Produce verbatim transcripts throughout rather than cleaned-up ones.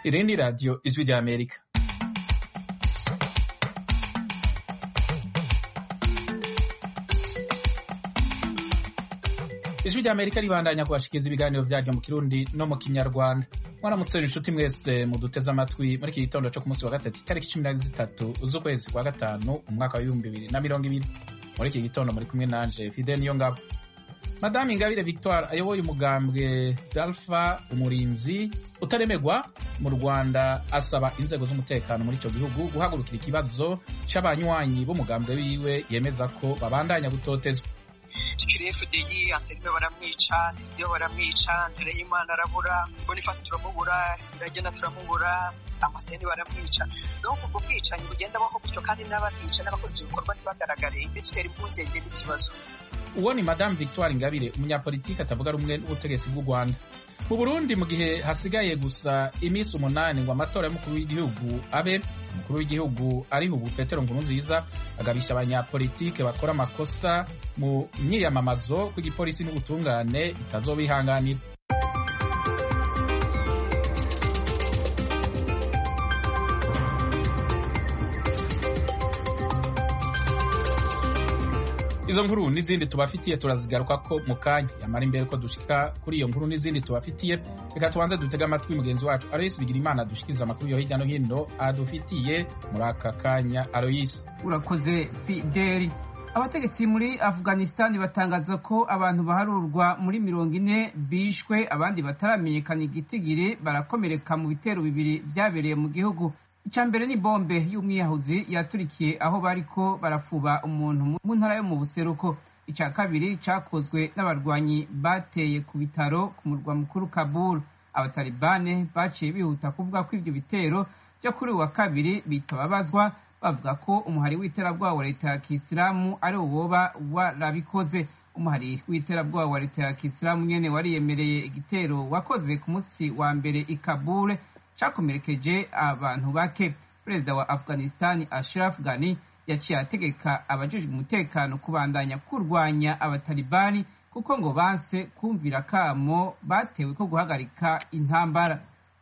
Irindi Radio Ijwi rya Amerika. Ijwi rya Amerika ribandanya kubashikiriza ibiganiro vyaryo mu Kirundi no mu Kinyarwanda. Mwaramutse inshuti mwese muduteze amatwi muri iki gitondo cyo ku munsi wa gatatu itariki cumi na zitatu z'ukwezi kwa gatanu umwaka wa ibihumbi bibiri na mirongo ibiri. Muri iki gitondo muri kumwe nanje Fidel Niyongabo. Madame Ingabire Victoire ayoboye umugambwe Dalfa umurinzi utaremegwa mu Rwanda asaba inzego z'umutekano muri ico gihugu guhagurukira ikibazo c'abanywanyi b'umugambwe wiwe yemeza ko babandanya gutotezwa. F D I Anselme baramwica, Sidio baramwica, Ndereyimana arabura, Boniface turamubura, Iragena turamubura, Amaseni baramwica. Donc ubwo bwicanyi bugenda baho gutyo kandi n'ababica n'abakoze ibikorwa ntibagaragare, ibyo dutera impungenge n'ikibazo. Uwo ni Madame Victoire Ingabire umunyapolitiki atavuga rumwe n'ubutegetsi bw'u Rwanda. Mu Burundi mu gihe hasigaye gusa imisi umunani ngo amatora y'umukuru w'igihugu abe, umukuru w'igihugu ari ubu Petero Nkurunziza agabisha abanyapolitike bakora amakosa mu myiyamamazo ku gipolisi n'ubutungane bitazobihanganira. Izo nkuru n'izindi tubafitiye turazigaruka ko mu kanya, yamara imbere ko dushika kuri iyo nkuru n'izindi tubafitiye, reka tubanze dutega amatwi mugenzi wacu Aloyes Bigirimana dushikiriza amakuru yo hirya no hino adufitiye muri aka kanya. Aloyes, urakoze Fidel. Abategetsi muri Afghanistan batangaza ko abantu baharurwa muri mirongo ine bishwe, abandi bataramenyekana igitigiri barakomereka mu bitero bibiri byabereye mu gihugu. Icya mbere ni bombe y'umwiyahuzi yaturikiye aho bariko barafuba umuntu mu ntara yo mu buseruko. Icya kabiri cyakozwe n'abarwanyi bateye ku bitaro ku murwa mukuru Kabul. Abatalibane baciye bihuta kuvuga ko ivyo bitero byo kuri wa kabiri bitababazwa, bavuga ko umuhari w'iterabwoba wa leta ya Kisilamu ari uwoba warabikoze. Umuhari w'iterabwoba wa leta ya Kisilamu nyene wariyemereye igitero wakoze ku munsi wa mbere i Kabul cakomerekeje abantu bake. Perezida wa Afghanistan Ashraf Ghani yaciye ategeka abajejwe umutekano kubandanya kurwanya abatalibani kuko ngo banse kumvira kamo batewe ko guhagarika intambara.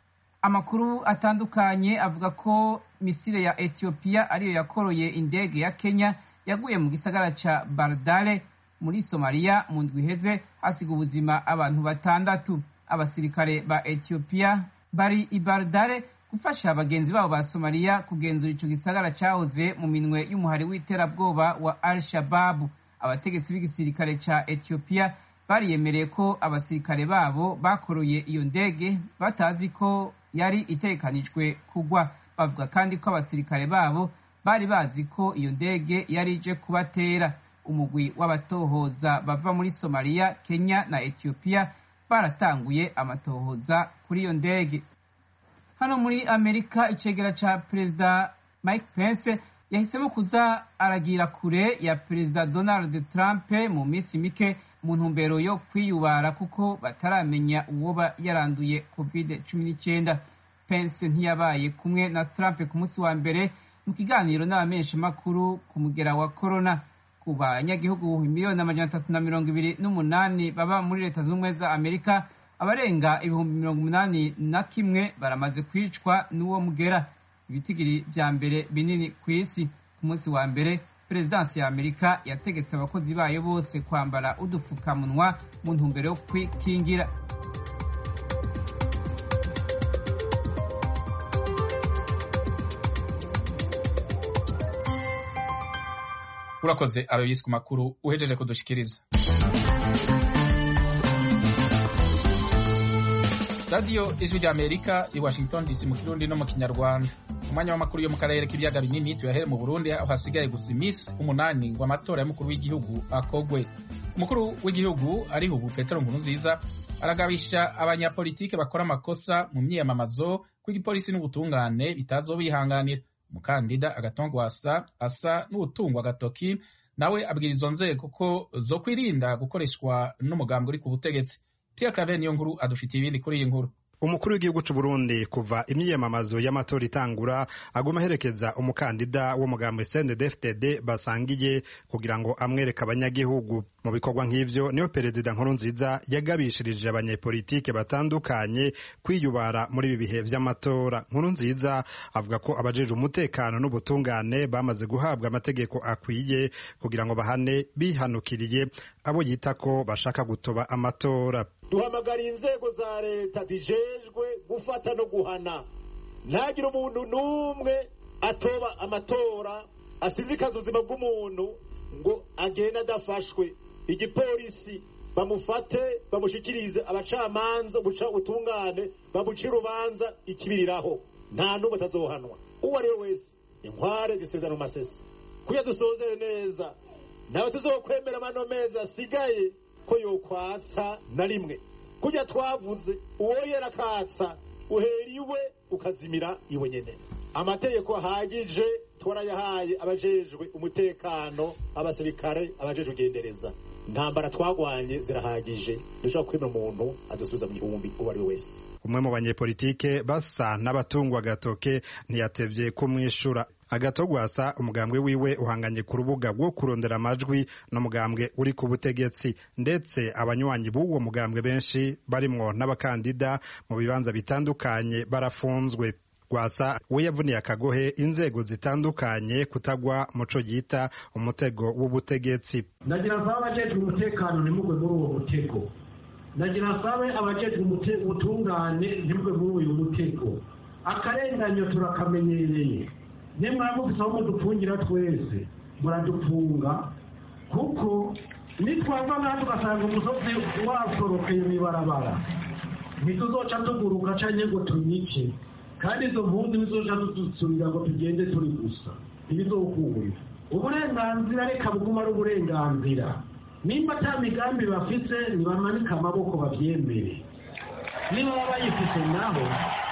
Amakuru atandukanye avuga ko misile ya Ethiopia ariyo yakoroye indege ya Kenya yaguye mu gisagara ca Bardale muri Somalia mu ndwi iheze, hasiga ubuzima abantu batandatu. Abasirikare ba Ethiopia bari i Bardale gufasha abagenzi babo ba Somalia kugenzura ico gisagara cahoze mu minwe y'umuhari w'iterabwoba wa Al-Shabaab. Abategetsi b'igisirikare ca Ethiopia bariyemereye ko abasirikare babo bakoroye iyo ndege batazi ko yari itekanijwe kugwa. Bavuga kandi ko abasirikare babo bari bazi ko iyo ndege yari ije kubatera. Umugwi w'abatohoza bava muri Somalia, Kenya na Ethiopia baratanguye amatohoza kuri iyo ndege. Hano muri Amerika, icegera ca Perezida Mike Pence yahisemo kuza aragira kure ya Perezida Donald Trump mu misi mike mu ntumbero yo kwiyubara kuko bataramenya uwoba yaranduye covid cumi n'icyenda. Pence ntiyabaye kumwe na Trump ku munsi wa mbere mu kiganiro n'abamenyeshamakuru ku mugera wa corona. Ku banyagihugu miliyoni amajana atatu na mirongo ibiri n'umunani baba muri Leta z'Ubumwe za Amerika, abarenga ibihumbi mirongo umunani na kimwe baramaze kwicwa n'uwo mugera, ibitigiri vya mbere binini ku isi. Ku munsi wa mbere Perezidansi ya Amerika yategetse abakozi bayo bose kwambara udufukamunwa mu ntumbero yo kwikingira. Urakoze Aloyes ku makuru uhejeje kudushikiriza. Radio Ijwi rya Amerika i Washington D C mu Kirundi no mu Kinyarwanda. Umwanya w'amakuru yo mu karere k'ibiyaga binini tuyahere mu Burundi aho hasigaye gusa imisi umunani ngo amatora y'umukuru w'igihugu akogwe. Umukuru w'igihugu ari ubu Petero Nkurunziza aragabisha abanyapolitike bakora amakosa mu myiyamamazo ku gipolisi n'ubutungane bitazobihanganira. Umukandida Agatongwasa asa n'ubutungwa agatoki nawe abwira izo nzego ko zo kwirinda gukoreshwa n'umugambwe uri ku butegetsi. Pierre Claver niyo nkuru adufitiye ibindi kuri iyi nkuru. umukuru w'igihugu c'u Burundi kuva imyiyamamazo y'amatora itangura aguma aherekeza umukandida w'umugambi C N D D F D D basangiye kugira ngo amwereke abanyagihugu. Mu bikorwa nk'ivyo niyo perezida Nkurunziza yagabishirije abanyepolitike batandukanye kwiyubara muri ibi bihe vy'amatora. Nkurunziza avuga ko abajejwe umutekano n'ubutungane bamaze guhabwa amategeko akwiye kugira ngo bahane bihanukiriye abo yita ko bashaka gutoba amatora. Duhamagara inzego za leta zijejwe gufata no guhana, ntagire umuntu n'umwe atoba amatora asizikaza ubuzima bw'umuntu ngo agende adafashwe. Igipolisi bamufate bamushikirize abacamanza buca utungane bamuca urubanza ikibiriraho, nta n'umwe atazohanwa. Uwo ari we wese inkware zisezerano mu masesi kuya dusozere neza, nawe tuzokwemera amano meza asigaye ko yokwatsa na rimwe kujya twavuze uwo yerakatsa uheriwe ukazimira iwe nyene. Amategeko ahagije twarayahaye abajejwe umutekano, abasirikare, abajejwe ugendereza. Ntambara twagwanye zirahagije, dushobora kwemera umuntu adusubiza mu gihumbi uwo ari we wese. Umwe mu banyepolitike basa n'abatungwa agatoke ntiyatevye kumwishura. Agatogwasa umugambwe wiwe uhanganye ku rubuga rwo kurondera amajwi n'umugambwe uri ku butegetsi, ndetse abanywanyi b'uwo mugambwe benshi barimwo n'abakandida mu bibanza bitandukanye barafunzwe. Gwasa we yavuniye akagohe inzego zitandukanye kutagwa muco yita umutego w'ubutegetsi. Nagira nsaba abajejwe umutekano ntimugwe muri uwo mutego. Nagira nsabe abajejwe ubutungane ntimugwe muri uyu mutego. Akarenganyo turakamenyereye. Nemwamufise aho mudupfungira twese muradufunga, kuko nitwava ngaha tugasanga umusozi wasorokeye mw'ibarabara ntituzoca tuguruka canke ngo tunyice, kandi izo mpunzi nizoca dusubira ngo tugende turi gusa. Ibizokuburira uburenganzira reka buguma ari uburenganzira. Nimba ata migambi bafise nibamanika amaboko bavyemere, niba bayifise naho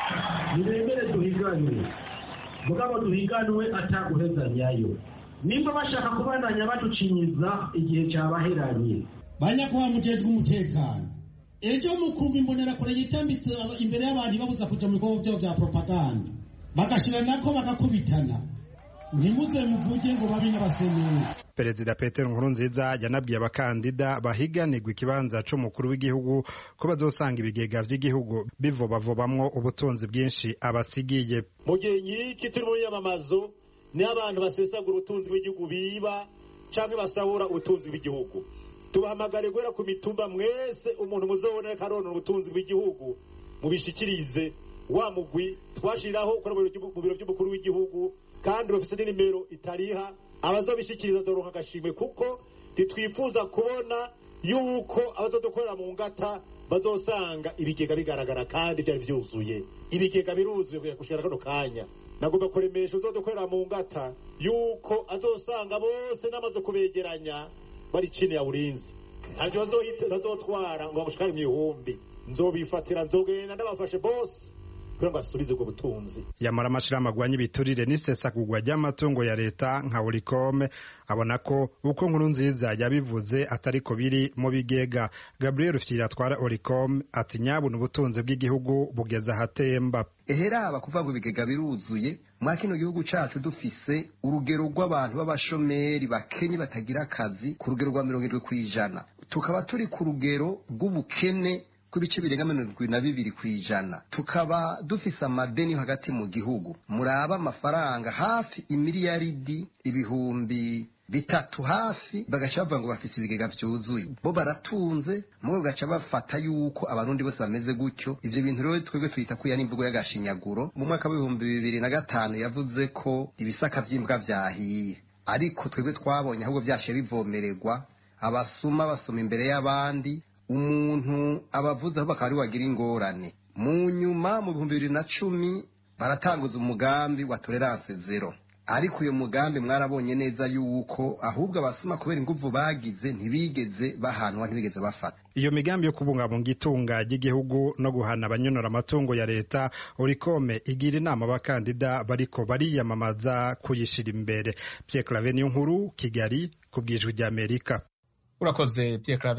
nibemere duhiganwe, mugabo duhiganwe ataguhezanyayo. Nimba bashaka kubandanya baducinyiza igihe cyabaheranye. Banyakuba mujejwe umutekano, ejo mukumva imbonera kure yitambitse imbere y'abantu babuza kuja mu bikorwa byo bya propaganda, bagashira nako bakakubitana. Ntimuze muvuge ngo babi n'abaseneri. Perezida Petero Nkurunziza yanabwiye abakandida bahiganirwa ikibanza c'umukuru w'igihugu ko bazosanga ibigega vy'igihugu bivobavobamwo ubutunzi bwinshi abasigiye. Mu gihe nyiki turi muri yamamazo ni abantu basesagura ubutunzi bw'igihugu biba canke basahura ubutunzi bw'igihugu. Tubahamagare gwera ku mitumba mwese umuntu muzobonera karonora ubutunzi bw'igihugu mubishikirize wa mugwi twashiraho ko mu biro by'umukuru w'igihugu, kandi bafise n'inimero itariha abazobishikiriza doronka agashimwe, kuko ntitwifuza kubona yuko abazodukorera mu ngata bazosanga ibigega bigaragara kandi byari vyuzuye. Ibigega biruzuye gushira kano kanya. Nagomba kuremesha uzodukorera mu ngata yuko azosanga bose namaze kubegeranya bari chini ya ulinzi. Ntavyo bazotwara ngo bamushikare mu ihumbi. Nzobifatira nzogenda ndabafashe bose kugira ngo asubize ubwo butunzi. Yamara amashirahamwe agwanya ibiturire n'isesagurwa ry'amatungo ya leta nka Oricome abona ko uko Nkurunziza yabivuze atariko biri mu bigega. Gabriel Rufyiri atwara Oricome ati nyabuna ubutunzi bw'igihugu bugeza hatemba. Eheraba kuvuga ngo ibigega biruzuye mwa kino gihugu cacu dufise urugero rw'abantu b'abashomeri bakenye batagira akazi ku rugero rwa mirongo irindwi kw'ijana, tukaba turi ku rugero rw'ubukene kubice birenga mirongo irindwi na bibiri kw'ijana, tukaba dufise amadeni hagati mu gihugu muraba amafaranga hafi imiliyaridi ibihumbi bitatu hafi, bagaca bavuga ngo bafise ibigega vyuzuye. Bo baratunze mwe bagaca bafata yuko abarundi bose bameze gutyo. Ivyo bintu rero twebwe twita ko yani imvugo y'agashinyaguro. Mu mwaka w'ibihumbi bibiri na gatanu yavuze ko ibisaka vy'imbwa vyahiye, ariko twebwe twabonye ahubwo vyashe bivomererwa, abasuma basoma imbere y'abandi, umuntu abavuze aho bakari wagira ingorane. Mu nyuma mu bihumbi bibiri na cumi baratanguza umugambi wa tolerance zero, ariko uyo mugambi mwarabonye neza yuko ahubwo abasuma kubera inguvu bagize ntibigeze bahanwa, ntibigeze bafata. Iyo migambi yo kubungabunga itunga ry'igihugu no guhana abanyonora amatungo ya leta, Oricome igira inama abakandida bariko bariyamamaza kuyishira imbere. Pierre Claver Niyonkuru, Kigali, kubwijwi rya Amerika. Urakoze Pierre Claver.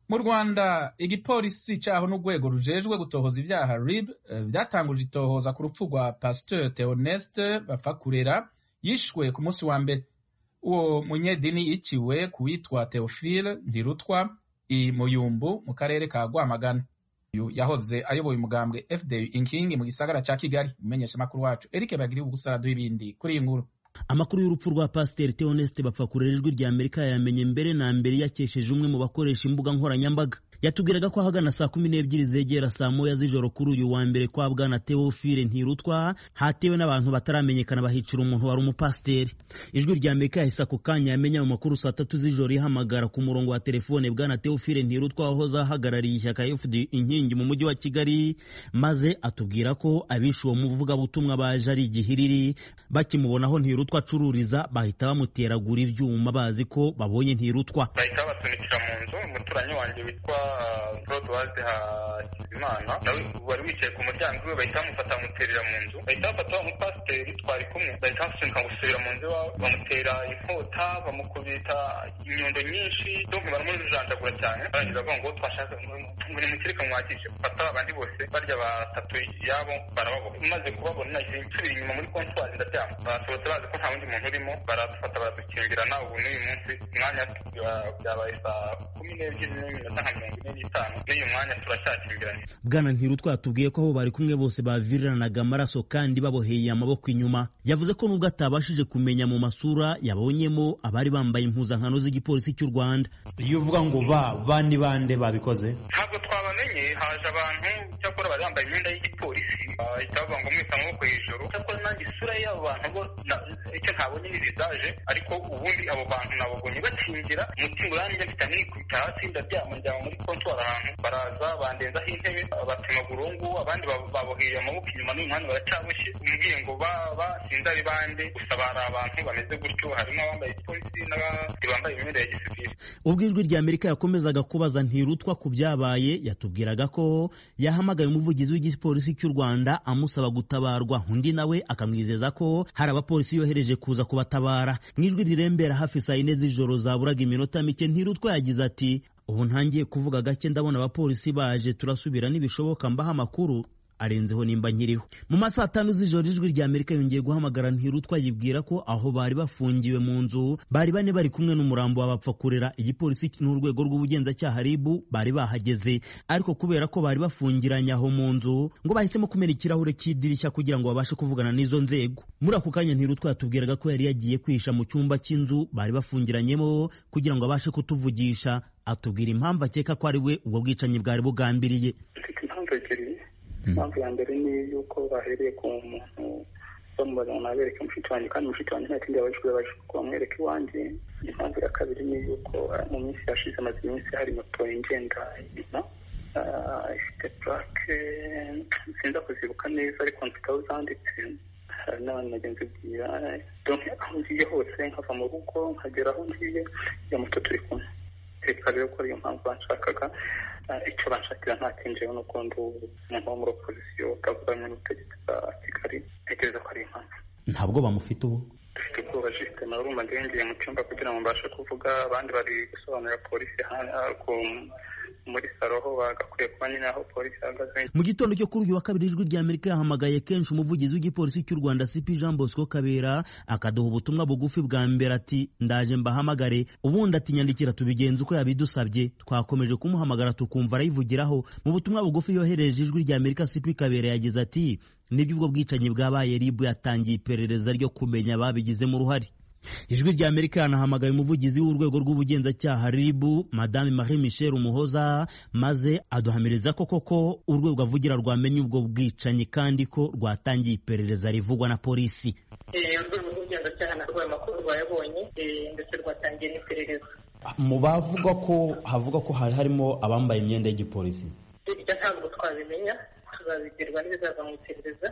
mu Rwanda igipolisi caho n'urwego rujejwe gutohoza ivyaha R I B vyatanguje itohoza ku rupfu rwa Pasteur Theoneste Bapfakurera yishwe ku munsi wa mbere. Uwo munyedini yiciwe kuwitwa Theophile Ndirutwa i Muyumbu mu karere ka Rwamagana. Uyu yahoze ayoboye umugambwe F D U Inkingi mu gisagara ca Kigali. Umenyesha makuru wacu Eric Bagiri ubusarado ibindi kuri iyi nkuru. Amakuru y'urupfu rwa Pasteur Theoneste Bapfakurera ijwi rya Amerika yamenye mbere na mbere yakesheje umwe mu bakoresha imbuga nkoranyambaga. Yatubwiraga ko ahagana saa kumi n'ebyiri zegera saa moya z'ijoro kuri uyu wa mbere kwa bwana Theophile Ntirutwa hatewe n'abantu bataramenyekana bahicira umuntu wari umupasteri. Ijwi rya Amerika yahise ako kanya yamenya mu makuru saa tatu z'ijoro ihamagara ku murongo wa telefone bwana Theophile Ntirutwa wahoze ahagarariye ishyaka F D U Inkingi mu mujyi wa Kigali, maze atubwira ko abishe uwo muvugabutumwa baje ari igihiriri, bakimubonaho Ntirutwa acururiza bahita bamuteragura ibyuma bazi ko babonye Ntirutwa. Bahita basunikira mu nzu umuturanyi wanjye witwa Rodwaze Hakizimana nawe wari wicaye ku muryango we, bahita bamufata bamuterera mu nzu, bahita bafata wa mupasiteri twari kumwe, bahita basunika gusubira mu nzu iwabo, bamutera inkota, bamukubita inyundo nyinshi, donc baramujandagura cyane, barangiza bavuga ngo twashaka ngo nimukireka mwakije, fata abandi bose barya batatu yabo barababona. Maze kubabona nahise nsubira inyuma muri kontwari ndaryama, basohotse bazi ko nta wundi muntu urimo, baradufata baradukingirana. Ubu n'uyu munsi umwanya byabaye saa kumi n'ebyiri n'iminota nka mirongo ine n'itanu n'uyu mwanya turacyakingiranye. Bwana Ntirutwa yatubwiye ko aho bari kumwe bose baviriranaga amaraso kandi baboheye amaboko inyuma. Yavuze ko nubwo atabashije kumenya mu masura yabonyemo abari bambaye impuzankano z'igipolisi cy'u Rwanda. Iyo uvuga ngo ba bandi bande babikoze ntabwo twabamenye, haje abantu cyakora bari bambaye imyenda y'igipolisi, bahita bavuga ngo mwita amaboko hejuru, cyakora nanjye isura y'abo bantu bo icyo ntabonye ni visaje, ariko ubundi abo bantu nababonye bakingira umutima uranjye mfite nkikubita hasi ndaryama njyama muri kontwari ahantu, baraza bandenzaho intebe batema burungu, abandi baboheye amaboko inyuma n'uyu mwanya baracaboshye, umbwiye ngo ba sinzi ari bande, gusa bari abantu bameze gutyo, harimo abambaye igipolisi n'abandi bambaye imyenda ya gisivili. Ubwo ijwi rya Amerika yakomezaga kubaza Ntirutwa ku byabaye, yatubwiraga ko yahamagaye umuvugizi w'igipolisi cy'u Rwanda amusaba gutabarwa, undi nawe akamwizeza ko hari abapolisi yohereje kuza kubatabara. Mw'ijwi rirembera hafi saa yine z'ijoro zaburaga iminota mike, Ntirutwa yagize ati ubu ntangiye kuvuga gake ndabona abapolisi baje, turasubira nibishoboka mbaha amakuru arenzeho nimba nkiriho. Mu masaha atanu z'ijoro ijwi rya Amerika yongeye guhamagara Ntirutwa yibwira ko aho bari bafungiwe mu nzu bari bane bari kumwe n'umurambo wa Bapfakurera. Igipolisi n'urwego rw'ubugenzacyaha R I B bari bahageze, ariko kubera ko bari bafungiranye aho mu nzu ngo bahisemo kumena ikirahure cy'idirishya kugira ngo babashe kuvugana n'izo nzego. Muri ako kanya Ntirutwa yatubwiraga ko yari yagiye kwihisha mu cyumba cy'inzu bari bafungiranyemo kugira ngo abashe kutuvugisha, atubwira impamvu akeka ko ari we ubwo bwicanyi bwari bugambiriye. Impamvu ya mbere ni yuko bahereye ku muntu bamubaza ngo nabereke mushiki wanjye, kandi mushiki wanjye nta kindi yabajijwe yabajijwe ko bamwereka iwanjye. Impamvu ya kabiri ni yuko mu minsi yashize amaze iminsi hari moto ingenda inyuma ifite purake sinza kuzibuka neza, ariko mfite aho zanditse, hari n'abantu bagenzi bwira donc aho ngiye hose nkava mu rugo nkagera aho ngiye iyo moto turi kumwe. Reka rero ko ariyo mpamvu banshakaga, icyo banshakira nta kinjeho nuko ndi umuntu wo muri opozisiyo bwavuganye n'ubutegetsi bwa Kigali, ntekereza ko ari impamvu. Ntabwo bamufite ubu dufite ubwoba jisite nawe urumva ngiye mu cyumba kugira ngo mbashe kuvuga, abandi bari gusobanurira polisi muri saro aho bagakwiye kuba nyine aho polisi ihagaze. Mu gitondo cyo kuri uyu wa kabiri ijwi rya Amerika yahamagaye kenshi umuvugizi w'igipolisi cy'u Rwanda C P Jean Bosco Kabera akaduha ubutumwa bugufi bwa mbere ati ndaje mbahamagare, ubundi ati nyandikira tubigenza uko yabidusabye. Twakomeje kumuhamagara tukumva arayivugiraho. Mu butumwa bugufi yohereje ijwi rya Amerika C P Kabera yagize ati nibyo ubwo bwicanyi bwabaye R I B yatangiye iperereza ryo kumenya ababigizemo uruhare. Ijwi rya Amerika yanahamagaye umuvugizi w'urwego rw'ubugenzacyaha R I B Madame Marie Michel Umuhoza, maze aduhamiriza ko koko urwego avugira rwamenye ubwo bwicanyi kandi ko rwatangiye iperereza rivugwa na polisi. Urwego rw'ubugenzacyaha narwo amakuru rwayabonye ndetse rwatangiye n'iperereza. Mu bavuga ko havuga ko hari harimo abambaye imyenda y'igipolisi, ibyo ntabwo twabimenya, tuzabigirwa n'ibizava mu iperereza.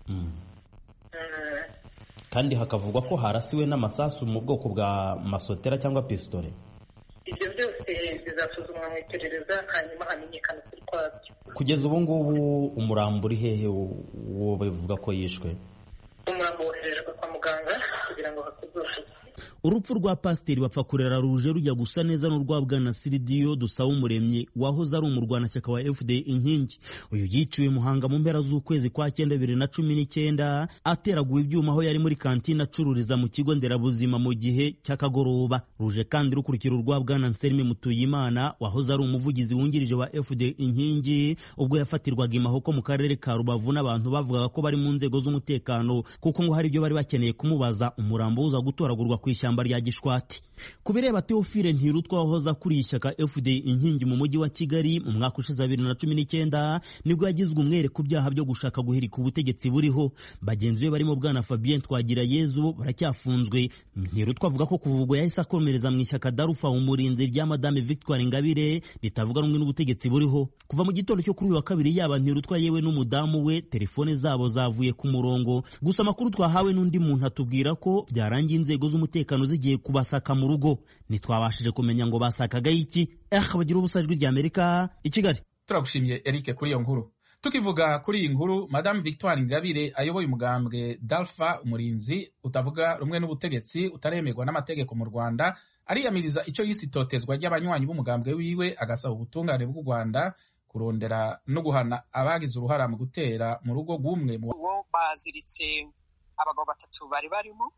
Kandi hakavugwa ko harasiwe n'amasasu mu bwoko bwa masotera cyangwa pistole. Ibyo byose bizasuzumwa mu iperereza hanyuma hamenyekana ukuri kwabyo. Kugeza ubu ngubu umurambo uri hehe wo bivuga ko yishwe? Umurambo boherejwe kwa muganga kugira ngo hakorwe. Urupfu rwa Pasiteri Bapfakurera ruje rujya gusa neza n'urwa Bwana Siridiyo Dusabumuremyi wahoze ari umurwanashyaka wa F D Inkingi. Uyu yiciwe Muhanga mu mpera z'ukwezi kwa cyenda bibiri na cumi n'icyenda ateraguwe ibyuma aho yari muri kantine acururiza mu kigo nderabuzima mu gihe cy'akagoroba. Ruje kandi rukurikira urwa Bwana Nserime Mutuyimana wahoze ari umuvugizi wungirije wa F D Inkingi ubwo yafatirwaga imahoko mu karere ka Rubavu n'abantu bavugaga ko bari mu nzego z'umutekano kuko ngo hari ibyo bari bakeneye kumubaza. Umurambo uza gutoragurwa ku ishyamba rya Gishwati. Kubireba Theophile Ntirutwa wahoze akuriye ishyaka F D Inkingi mu mujyi wa Kigali mu mwaka ushize bibiri na cumi n'icyenda nibwo yagizwe umwere ku byaha byo gushaka guhirika ubutegetsi buriho. Bagenzi be barimo Bwana Fabien Twagirayezu baracyafunzwe. Ntirutwa avuga ko kuva ubwo yahise akomereza mu ishyaka Darufa umurinzi rya Madame Victoire Ingabire ritavuga rumwe n'ubutegetsi buriho. Kuva mu gitondo cyo kuri uyu wa kabiri yaba Ntirutwa yewe n'umudamu we telefone zabo zavuye ku murongo. Gusa amakuru twahawe n'undi muntu atubwira ko byarangiye inzego z'umutekano zigiye kubasaka mu rugo. Ntitwabashije kumenya ngo basakaga iki. Eh bagira ubusajwi rya Amerika i Kigali. Turagushimiye Eric kuri iyo nkuru. Tukivuga kuri iyi nkuru, Madame Victoire Ingabire ayoboye umugambwe Dalfa umurinzi utavuga rumwe n'ubutegetsi utaremerwa n'amategeko mu Rwanda ariyamiriza icyo yisitotezwa ry'abanywanyi b'umugambwe wiwe agasaba ubutungane bw'u Rwanda kurondera no guhana abagize uruhara mu gutera mu rugo rw'umwe mu baziritse abagabo batatu bari barimo,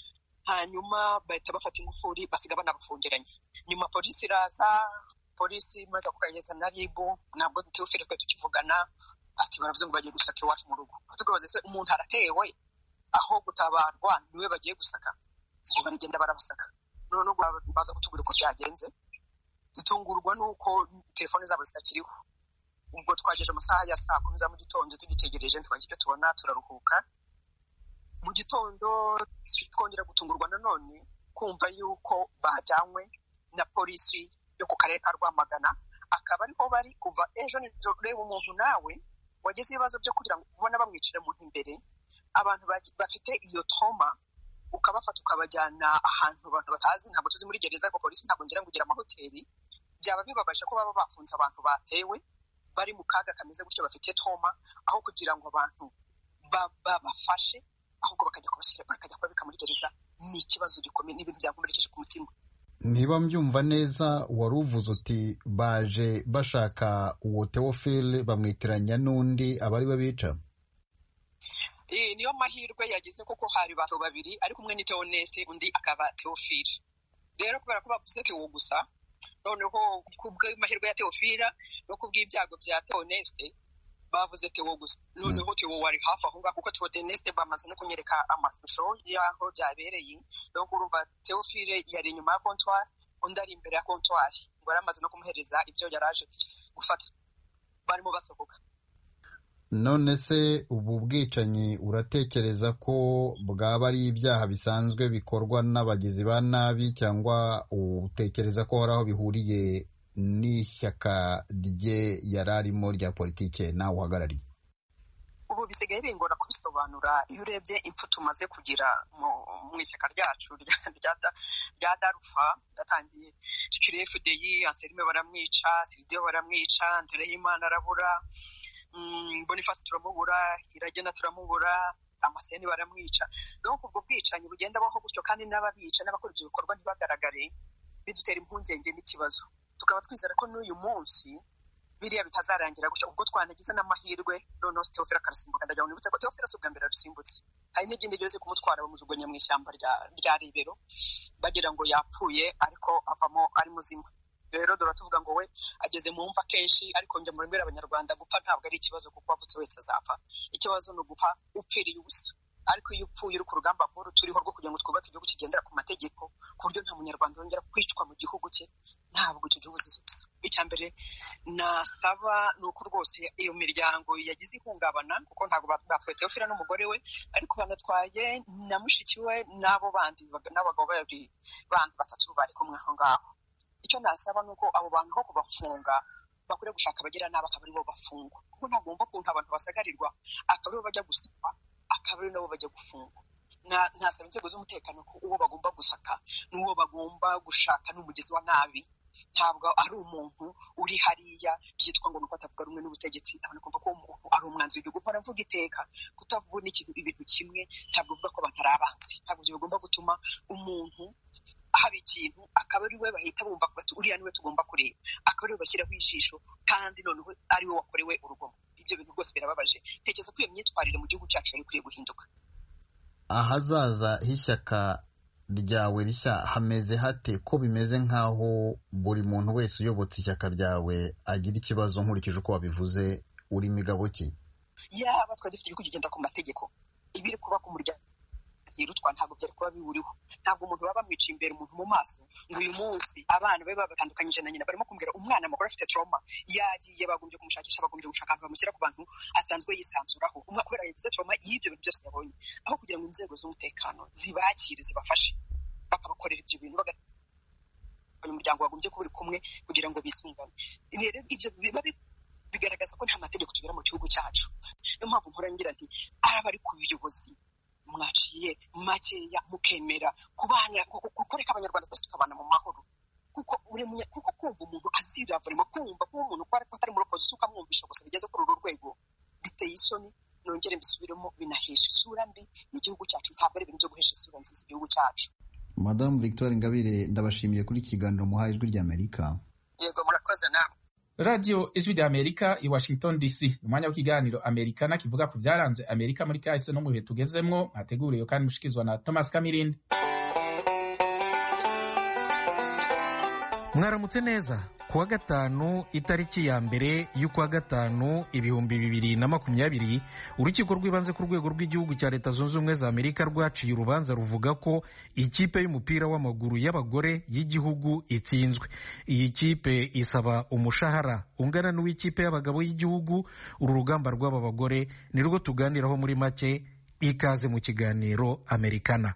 hanyuma bahita bafata ingufuri basiga banabafungiranye. Nyuma polisi iraza, polisi imaze kukageza na ribu, nabwo Theophile twe tukivugana ati baravuze ngo bagiye gusaka iwacu mu rugo. Tugabaze se umuntu aratewe aho gutabarwa niwe bagiye gusaka, ngo baragenda barabasaka. None baza kutubwira uko byagenze, dutungurwa nuko telefone zabo zitakiriho. Ubwo twageje amasaha ya saa kumi za mu gitondo tugitegereje twagiye tubona turaruhuka. Mu gitondo twongera gutungurwa nanone kumva yuko bajyanywe na polisi yo ku karere ka Rwamagana, akaba ariho bari kuva ejo nijoro. Reba umuntu nawe wagize ibibazo byo kugira ngo ubona bamwicira mu imbere, abantu bafite iyo trauma ukabafata ukabajyana ahantu abantu batazi, ntabwo tuzi muri gereza ariko polisi ntabwo ngira ngo ugira amahoteli. Byaba bibabaje ko baba bafunze abantu batewe bari mu kaga kameze gutyo bafite trauma, aho kugira ngo abantu babafashe ahubwo bakajya kubashyira bakajya kubabika muri gereza. Ni ikibazo gikomeye, n'ibintu byankomerekeje ku mutima. Niba mbyumva neza wari uvuze uti baje bashaka uwo Theophile bamwitiranya n'undi abari babica. Eh niyo mahirwe yagize kuko hari bato babiri ariko umwe ni Theoneste undi akaba Theophile. Rero kubera ko bavuze Theo gusa, noneho kubwe mahirwe ya Theophile no kubw'ibyago bya Theoneste bavuze Theo gusa. Noneho Theo wari hafi aho ngaho kuko Theoneste bamaze no kunyereka amashusho yaho byabereye. No kurumva Theophile yari inyuma ya comptoir, undi ari imbere ya comptoir, ngo yaramaze no kumuhereza ibyo yaraje gufata. Barimo basohoka. None se ubu bwicanyi uratekereza ko bwaba ari ibyaha bisanzwe bikorwa n'abagizi ba nabi, cyangwa utekereza ko hari aho bihuriye n'ishyaka rye yararimo rya politike nawe uhagarariye? Ubu bisigaye bingora kubisobanura. Iyo urebye impfu tumaze kugira mu ishyaka ryacu rya Darufa, datangiye tukiri F D I, Anselme baramwica, Siridiyo baramwica, Ndereyimana arabura, Boniface turamubura, Iragena turamubura, Amaseni baramwica. Donc ubwo bwicanyi bugenda baho gutyo kandi n'ababica n'abakora ibyo bikorwa ntibagaragare, bidutera impungenge n'ikibazo. Tukaba twizera ko n'uyu munsi biriya bitazarangira gutyo, ubwo twanagize n'amahirwe noneho Theophile akarasimbuka. Ndagira ngo nibutse ko Theophile si ubwa mbere arusimbutse. Hari n'igindi ryose kumutwara bamujugunya mu ishyamba rya Rebero bagira ngo yapfuye ariko avamo ari muzima. Rero dora tuvuga ngo we ageze mu mva kenshi, ariko njye murembera abanyarwanda gupfa ntabwo ari ikibazo kuko wavutse wese azapfa. Ikibazo no gupfa upfiriye ubusa. Ariko iyo upfuye uri ku rugamba nkuru turiho rwo kugira ngo twubake igihugu kigendera ku mategeko ku buryo nta munyarwanda yongera kwicwa mu gihugu cye, ntabwo icyo gihugu zizusa. Icya mbere nasaba ni uko rwose iyo miryango yagize ihungabana, kuko ntabwo batwaye Theophile n'umugore we, ariko banatwaye na mushiki we n'abo bandi n'abagabo babiri bandi batatu bari kumwe aho ngaho. Icyo nasaba ni uko abo bantu ho kubafunga bakwiye gushaka abagira nabi akaba aribo bafungwa, kuko ntabwo wumva ukuntu abantu basagarirwa akaba aribo bajya gusaba akaba ari nabo bajya gufungwa. Ntasaba inzego z'umutekano ko uwo bagomba gusaka n'uwo bagomba gushaka n'umugizi wa nabi ntabwo ari umuntu uri hariya byitwa ngo nuko atavuga rumwe n'ubutegetsi abantu kumva ko umuntu ari umwanzi w'igihugu. Mpora mvuga iteka kutavuga n'ikintu ibintu kimwe ntabwo bivuga ko abantu ari abanzi, ntabwo ibyo bigomba gutuma umuntu haba ikintu akaba ari we bahita bumva bati uriya niwe tugomba kureba, akaba ari we bashyiraho ijisho kandi noneho ari we wakorewe urugomo. Ibyo bintu rwose birababaje. Ntekereza ko iyo myitwarire mu gihugu cyacu yari ikwiye guhinduka. Ahazaza h'ishyaka ryawe rishya hameze hate, ko bimeze nk'aho buri muntu wese uyobotse ishyaka ryawe agira ikibazo nkurikije uko wabivuze, uri migabo ki? Yaba twari dufite igihugu kigenda ku mategeko, ibiri kuba ku muryango yirutwa ntabwo byari kuba biwuriho. Ntabwo umuntu baba bamwiciye imbere umuntu mu maso ngo uyu munsi abana be babatandukanyije na nyina barimo kumbwira umwana amakuru afite trauma yagiye bagombye kumushakisha, bagombye gushaka ahantu bamushyira ku bantu asanzwe yisanzuraho umwe kubera yagize trauma y'ibyo bintu byose yabonye, aho kugira ngo inzego z'umutekano zibakire zibafashe bakabakorera ibyo bintu bagafanya umuryango wagombye kuba uri kumwe kugira ngo bisungane. Rero ibyo biba bigaragaza ko nta mategeko tugira mu gihugu cyacu. Niyo mpamvu mpora ngira nti araba ari ku buyobozi mwaciye makeya mukemera kubana gukoreka abanyarwanda twese tukabana mu mahoro, kuko uri kuko kumva umuntu azira vrema kumva ko umuntu kwari atari muri opposition ukamwumvisha gusa bigeze kuri uru rwego biteye isoni. Nongere mbisubiremo, binahesha isura mbi mu gihugu cyacu, ntabwo ari ibintu byo guhesha isura nziza igihugu cyacu. Madame Victoire Ingabire, ndabashimiye kuri kiganiro muhaye Ijwi ry'Amerika. Yego murakoze namwe. Radio Ijwi ry'Amerika i Washington D C, umwanya w'ikiganiro Amerikana kivuga ku byaranze Amerika muri kahise no mu bihe tugezemwo, mwateguriwe kandi mushikizwa na Thomas Kamirindi. Mwaramutse neza. Kuwa gatanu itariki ya mbere y'ukwa gatanu ibihumbi bibiri na makumyabiri, urukiko rw'ibanze ku rwego rw'igihugu cya Leta Zunze Ubumwe za Amerika rwaciye urubanza ruvuga ko ikipe y'umupira w'amaguru y'abagore y'igihugu itsinzwe. Iyi kipe isaba umushahara ungana n'uw'ikipe y'abagabo y'igihugu. Uru rugamba rw'aba bagore ni rwo tuganiraho muri make. Ikaze mu kiganiro Amerikana.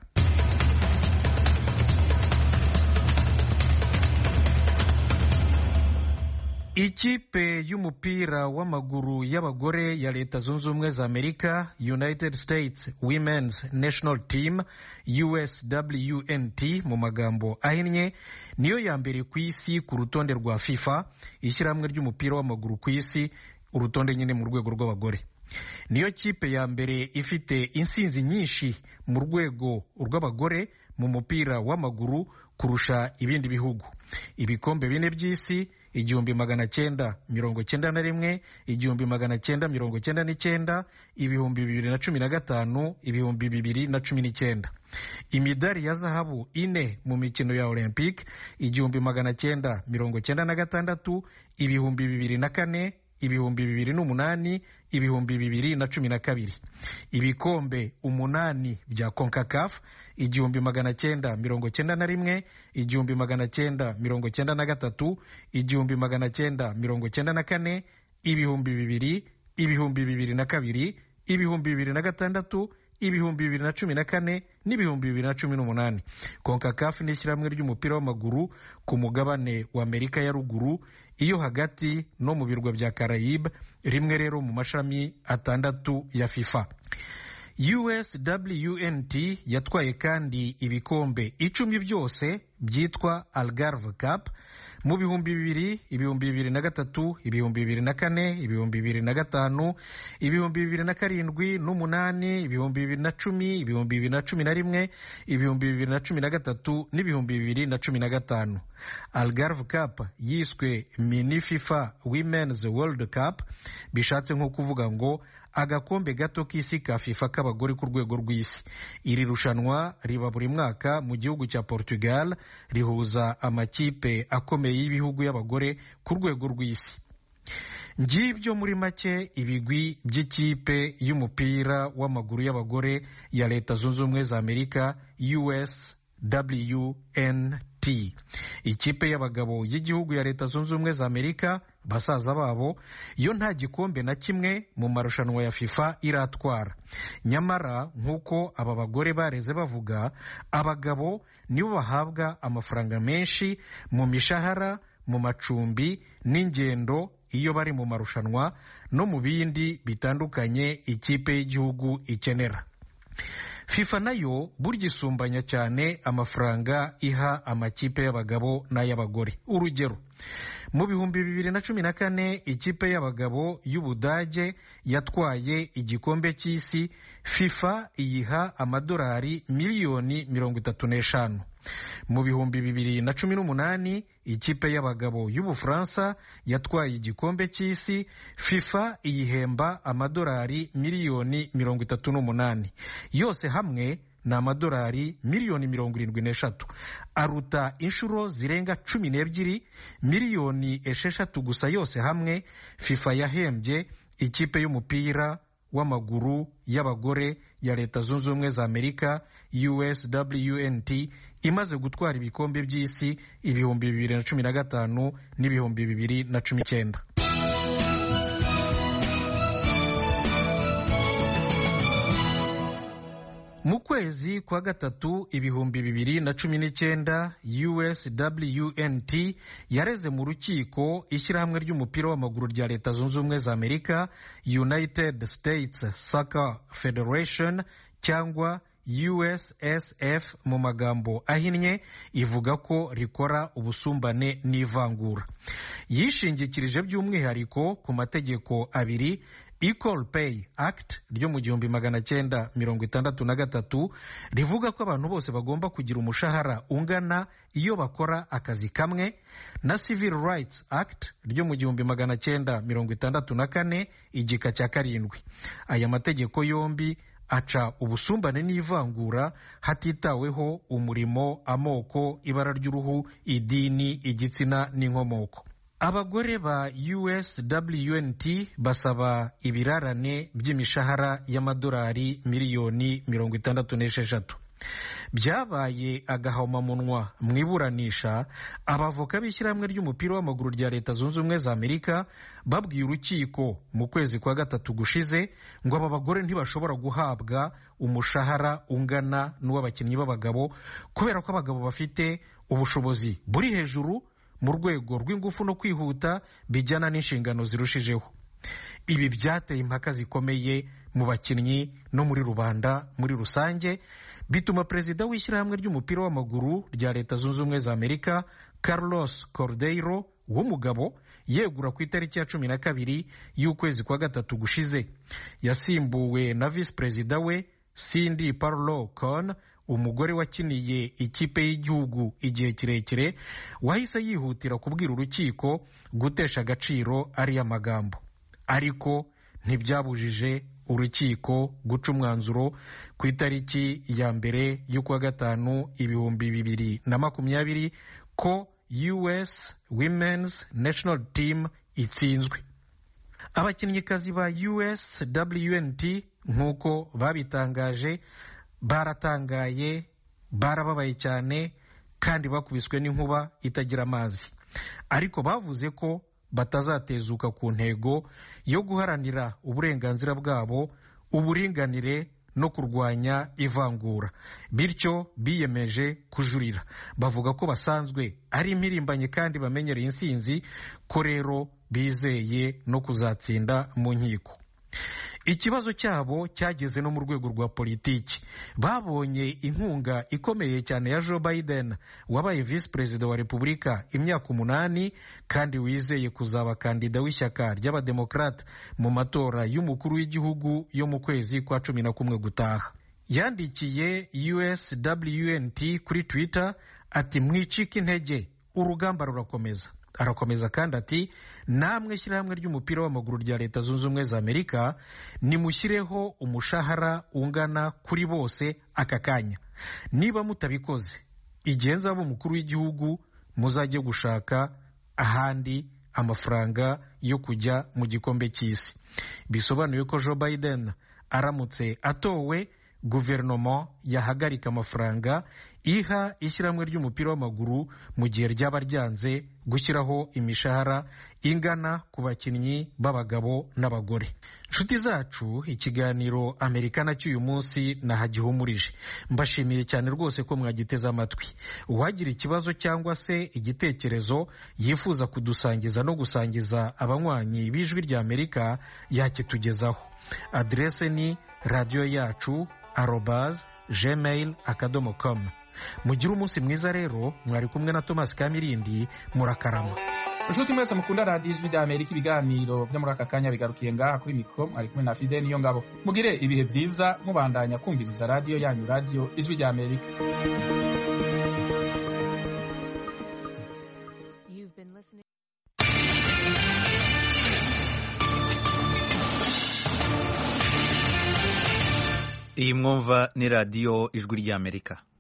Ikipe y'umupira w'amaguru y'abagore ya Leta Zunze Ubumwe za Amerika, United States Women's National Team, U S W N T mu magambo ahinnye, niyo ya mbere ku isi ku rutonde rwa FIFA, ishyirahamwe ry'umupira w'amaguru ku isi, urutonde nyine mu rwego rw'abagore. Niyo kipe ya mbere ifite insinzi nyinshi mu rwego rw'abagore mu mupira w'amaguru kurusha ibindi bihugu. Ibikombe bine by'isi, igihumbi magana cyenda mirongo cyenda na rimwe, igihumbi magana cyenda mirongo cyenda n'icyenda, ibihumbi bibiri na cumi na gatanu, ibihumbi bibiri na cumi n'icyenda. Imidari ya zahabu ine mu mikino ya Olympic, igihumbi magana cyenda mirongo cyenda na gatandatu, ibihumbi bibiri na kane, ibihumbi bibiri n'umunani, ibihumbi bibiri na cumi na kabiri. Ibikombe umunani bya CONCACAF, igihumbi magana cyenda mirongo cyenda na rimwe, igihumbi magana cyenda mirongo cyenda na gatatu, igihumbi magana cyenda mirongo cyenda na kane, ibihumbi bibiri, ibihumbi bibiri na kabiri, ibihumbi bibiri na gatandatu, ibihumbi bibiri na cumi na kane n'ibihumbi bibiri na cumi n'umunani. CONCACAF ni ishyirahamwe ry'umupira w'amaguru ku mugabane wa Amerika ya ruguru, iyo hagati no mu birwa bya Caraïbe, rimwe rero mu mashami atandatu ya FIFA. U S W N T yatwaye kandi ibikombe icumi byose byitwa Algarve Cup mu bihumbi bibiri, ibihumbi bibiri na gatatu, ibihumbi bibiri na kane, ibihumbi bibiri na gatanu, ibihumbi bibiri na karindwi n'umunani, ibihumbi bibiri na cumi, ibihumbi bibiri na cumi na rimwe, ibihumbi bibiri na cumi na gatatu n'ibihumbi bibiri na cumi na gatanu. Algarve Cup yiswe Mini FIFA Women's World Cup, bishatse nko kuvuga ngo agakombe gato k'isi ka FIFA k'abagore ku rwego rw'isi. Iri rushanwa riba buri mwaka mu gihugu cya Portugal, rihuza amakipe akomeye y'ibihugu y'abagore ku rwego rw'isi. Ngibyo muri make ibigwi by'ikipe y'umupira w'amaguru y'abagore ya Leta Zunze Ubumwe za Amerika, U S W N T. Ikipe y'abagabo y'igihugu ya Leta Zunze Ubumwe za Amerika, basaza babo, yo nta gikombe na kimwe mu marushanwa ya FIFA iratwara. Nyamara nk'uko aba bagore bareze bavuga, abagabo nibo bahabwa amafaranga menshi mu mishahara, mu macumbi n'ingendo iyo bari mu marushanwa no mu bindi bitandukanye ikipe y'igihugu ikenera. fifa nayo burya isumbanya cyane amafaranga iha amakipe y'abagabo n'ay'abagore. urugero, mu bihumbi bibiri na cumi na kane ikipe y'abagabo y'Ubudage yatwaye igikombe cy'isi, fifa iyiha amadolari miliyoni mirongo itatu n'eshanu. Mu bihumbi bibiri na cumi n'umunani ikipe y'abagabo y'Ubufaransa yatwaye igikombe cy'isi, fifa iyihemba amadolari miliyoni mirongo itatu n'umunani. Yose hamwe ni amadolari miliyoni mirongo irindwi n'eshatu, aruta inshuro zirenga cumi n'ebyiri miliyoni esheshatu gusa yose hamwe fifa yahembye ikipe y'umupira w'amaguru y'abagore ya Leta Zunze Ubumwe za Amerika U S W N T imaze gutwara ibikombe by'isi ibihumbi bibiri na cumi na gatanu n'ibihumbi bibiri na cumi n'icyenda. Mu kwezi kwa gatatu ibihumbi bibiri na cumi n'icyenda U S W N T yareze mu rukiko ishyirahamwe ry'umupira w'amaguru rya Leta Zunze Ubumwe za Amerika United States Soccer Federation cyangwa U S S F mu magambo ahinnye, ivuga ko rikora ubusumbane n'ivangura. Yishingikirije by'umwihariko ku mategeko abiri, Equal Pay Act ryo mu gihumbi magana cyenda mirongo itandatu na gatatu rivuga ko abantu bose bagomba kugira umushahara ungana iyo bakora akazi kamwe, na Civil Rights Act ryo mu gihumbi magana cyenda mirongo itandatu na kane igika cya karindwi. Aya mategeko yombi aca ubusumbane n'ivangura hatitaweho umurimo, amoko, ibara ry'uruhu, idini, igitsina n'inkomoko. Abagore ba U S W N T basaba ibirarane by'imishahara y'amadolari miliyoni mirongo itandatu n'esheshatu. Byabaye agahomamunwa mu iburanisha, abavoka b'ishyirahamwe ry'umupira w'amaguru rya Leta Zunze Ubumwe za Amerika babwiye urukiko mu kwezi kwa gatatu gushize ngo aba bagore ntibashobora guhabwa umushahara ungana n'uw'abakinnyi b'abagabo kubera ko abagabo bafite ubushobozi buri hejuru mu rwego rw'ingufu no kwihuta bijyana n'inshingano zirushijeho. Ibi byateye impaka zikomeye mu bakinnyi no muri rubanda muri rusange, bituma perezida w'ishyirahamwe ry'umupira w'amaguru rya Leta Zunze Ubumwe za Amerika Carlos Cordeiro w'umugabo yegura ku itariki ya cumi na kabiri y'ukwezi kwa gatatu gushize. Yasimbuwe na visi perezida we Cindy Parlow Cohn, umugore wakiniye ikipe y'igihugu igihe kirekire, wahise yihutira kubwira urukiko gutesha agaciro ariya magambo. Ariko ntibyabujije urukiko guca umwanzuro ku itariki ya mbere y'ukwa gatanu ibihumbi bibiri na makumyabiri ko U S Women's National Team itsinzwe. Abakinnyikazi ba U S W N T nk'uko babitangaje baratangaye, barababaye cyane kandi bakubiswe n'inkuba itagira amazi, ariko bavuze ko batazatezuka ku ntego yo guharanira uburenganzira bwabo, uburinganire no kurwanya ivangura. Bityo biyemeje kujurira. Bavuga ko basanzwe ari impirimbanyi kandi bamenyereye insinzi, ko rero bizeye no kuzatsinda mu nkiko. Ikibazo cyabo cyageze no mu rwego rwa politiki. Babonye inkunga ikomeye cyane ya Joe Biden wabaye visi perezida wa Repubulika imyaka umunani kandi wizeye kuzaba kandida w'ishyaka ry'abademokrate mu matora y'umukuru w'igihugu yo mu kwezi kwa cumi na kumwe gutaha. Yandikiye U S W N T kuri Twitter ati mwicike intege, urugamba rurakomeza. Arakomeza kandi ati namwe shyirahamwe ry'umupira w'amaguru rya Leta Zunze Ubumwe za Amerika nimushyireho umushahara ungana kuri bose aka kanya. Niba mutabikoze, igihe nzaba umukuru w'igihugu muzajye gushaka ahandi amafaranga yo kujya mu gikombe cy'isi. Bisobanuye ko Joe Biden aramutse atowe, guverinoma yahagarika amafaranga iha ishyirahamwe ry'umupira w'amaguru mu gihe ryaba ryanze gushyiraho imishahara ingana ku bakinnyi b'abagabo n'abagore. Nshuti zacu, ikiganiro Amerikana cy'uyu munsi nahagihumurije. Mbashimiye cyane rwose ko mwagiteze amatwi. Uwagira ikibazo cyangwa se igitekerezo yifuza kudusangiza no gusangiza abanywanyi b'ijwi rya Amerika yakitugezaho. Adrese ni radio yacu arobase gmail akadomo com. mugire umunsi mwiza rero. Mwari kumwe na Thomas Kamirindi. Murakarama. inshuti mwese mukunda radiyo ijwi ry'Amerika, ibiganiro byo muri aka kanya bigarukiye ngaha kuri mikoro. Mwari kumwe na Fidel Niyongabo. Mugire ibihe byiza mubandanya kumviriza radiyo yanyu, radiyo ijwi ry'Amerika. iyi mwumva ni radiyo ijwi ry'Amerika.